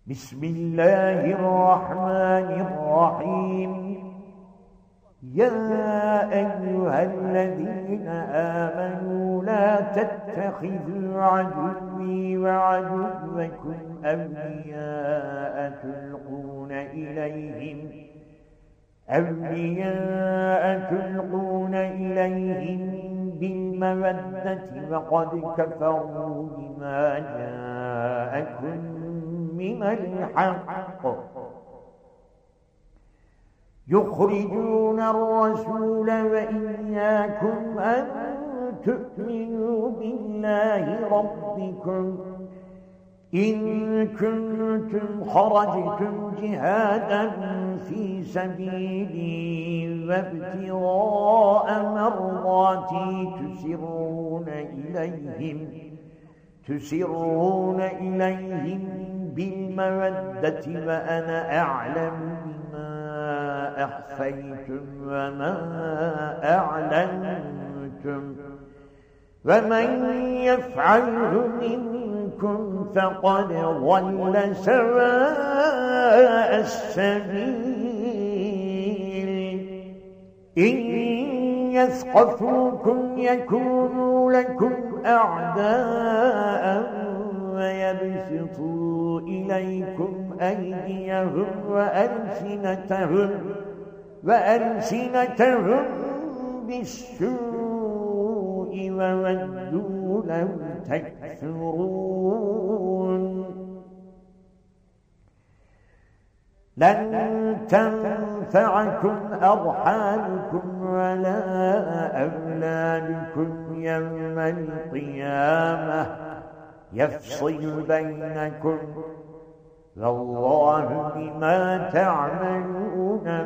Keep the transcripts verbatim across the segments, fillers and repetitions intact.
بسم الله الرحمن الرحيم. يا أيها الذين آمنوا لا تتخذوا عدوي وعدوكم أولياء تلقون إليهم أولياء تلقون إليهم بالمودة وقد كفروا بما جاءكم من الحق يخرجون الرسول وإياكم أن تؤمنوا بالله ربكم إن كنتم خرجتم جهادا في سبيلي وابتغاء مرضاتي تسرون إليهم تسرون إليهم بالمودة وأنا أعلم بما أخفيتم وما أعلنتم ومن يفعله منكم فقد ضل سواء السبيل. إن يثقفوكم يكونوا لكم أعداء ويبسطوا إليكم أيديهم وألسنتهم وألسنتهم بالسوء وودوا لو تكفرون. لن تنفعكم أرحامكم ولا أولادكم يوم القيامة يفصل بينكم والله بما تعملون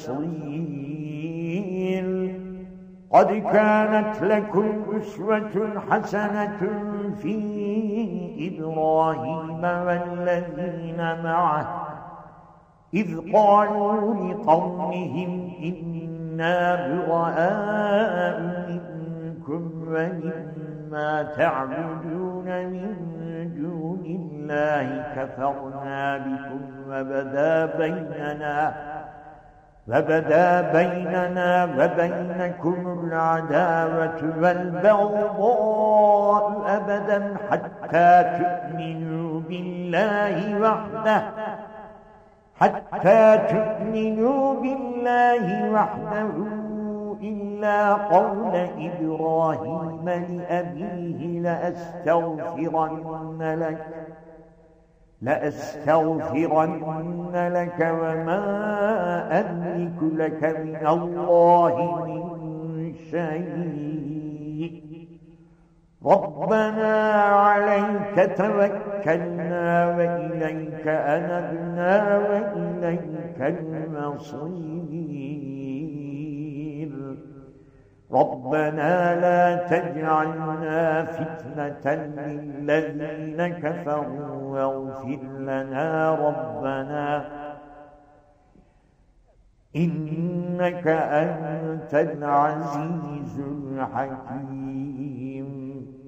بصير. قد كانت لكم أسوة حسنة في إبراهيم والذين معه إذ قالوا لقومهم إنا براء منكم ومما تعبدون من دون الله كفرنا بكم وبدا بيننا وبدا بيننا وبينكم العداوة والبغضاء أبدا حتى تؤمنوا بالله وحده حتى تؤمنوا بالله وحده إلا قول إبراهيم لأبيه لأستغفرن لك لأستغفرن لك وما أملك لك من الله من شيء ربنا عليك توكلنا وإليك أنبنا وإليك المصير. ربنا لا تجعلنا فتنة للذين كفروا واغفر لنا ربنا إنك أنت العزيز الحكيم.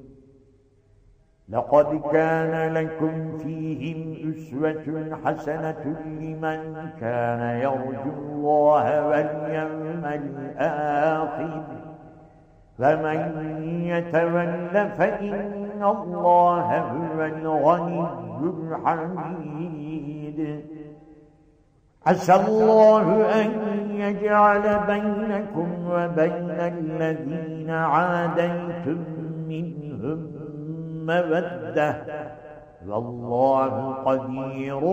لقد كان لكم فيهم أسوة حسنة لمن كان يرجو الله واليوم الآخر فمن يتول فإن الله هو الغني الحميد. عسى الله أن يجعل بينكم وبين الذين عاديتم منهم مودة والله قدير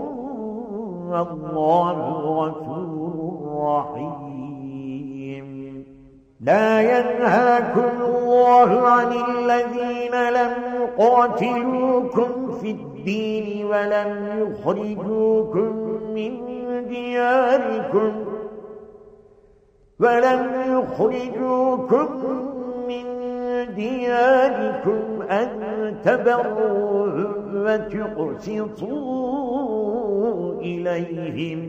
والله غفور رحيم. لا ينهاكم الله عن الذين لم يقاتلوكم في الدين ولم يخرجوكم من دياركم ولم يخرجوكم من دياركم أن تبروهم وتقسطوا إليهم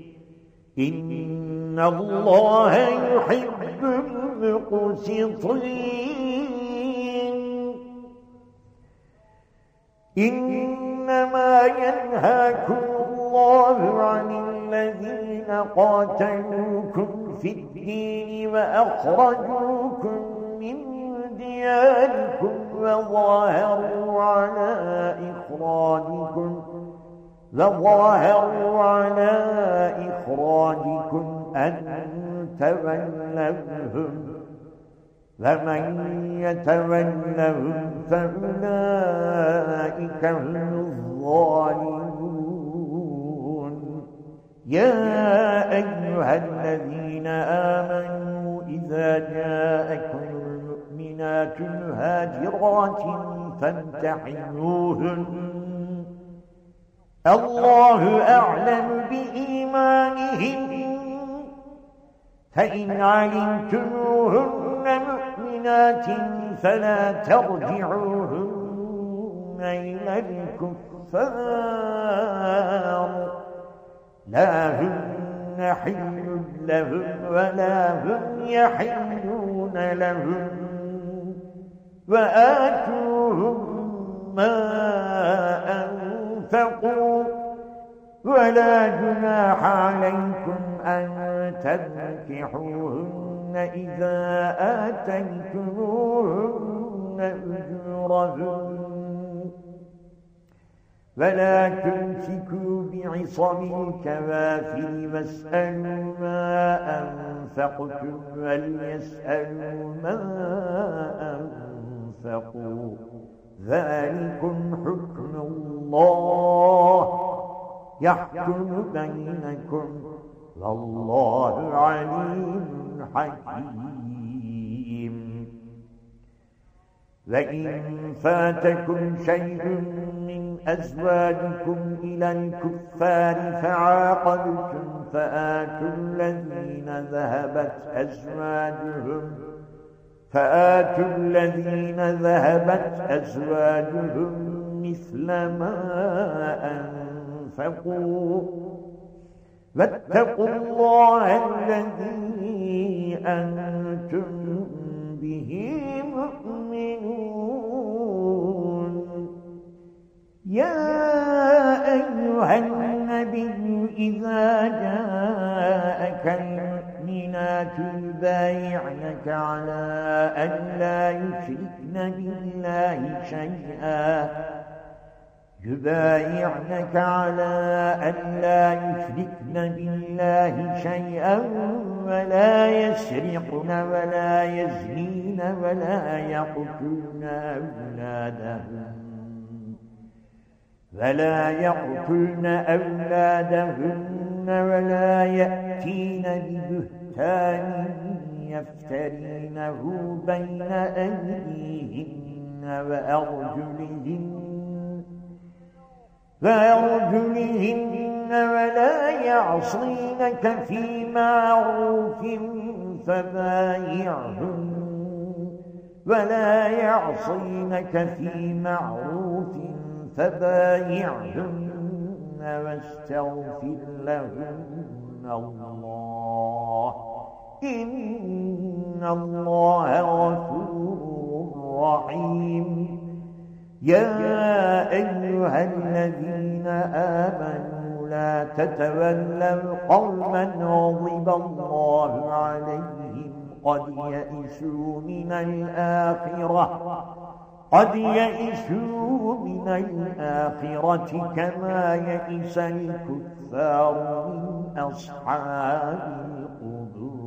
إن الله يحب المقسطين. إن إنما ينهاكم الله عن الذين قاتلوكم في الدين وأخرجوكم من دياركم وظاهروا على إخراجكم وظاهروا على إخراجكم أن تولوهم ومن يتولهم فأولئك هم الظالمون يا أيها الذين آمنوا إذا جاءكم المؤمنات مهاجرات فامتحنوهن الله أعلم بإيمانهن فإن علمتموهن مؤمنات فلا ترجعوهن إلى الكفار لا هن حل لهم ولا هم يحلون لهم وآتوهم ما أنفقوا ولا جناح عليكم أن تنكحوهن إذا آتيتموهن أجورهن ولا تمسكوا بعصم الكوافر واسألوا ما أنفقتم وليسألوا ما أنفقوا ذلكم حكم الله يحكم بينكم والله عليم حكيم وإن فاتكم شيء من أزواجكم إلى الكفار فعاقبتم فآتوا الذين ذهبت أزواجهم فآتوا الذين ذهبت أزواجهم مثل ما أنفقوا واتقوا الله الذي أنتم به مؤمنون يا أيها النبي إذا جاءك المؤمنات يبايعنك على أن لا يشركن بالله شيئا يبايعنك على أن لا يشركن بالله شيئا ولا يسرقن ولا يزنين ولا يقتلن أولادهن ولا يقتلن أولادهن ولا يأتين ببهتان يفترينه بين أيديهن وأرجلهن فأرجلهن ولا يعصينك في معروف فبايعهن ولا يعصينك في معروف فبايعهن واستغفر لهن الله إن الله غفور رحيم يا أيها الذين آمنوا لا تتولوا قوما غضب الله عليهم قد يئسوا من الآخرة قد يئسوا من الآخرة كما يئس الكفار من أصحاب القبور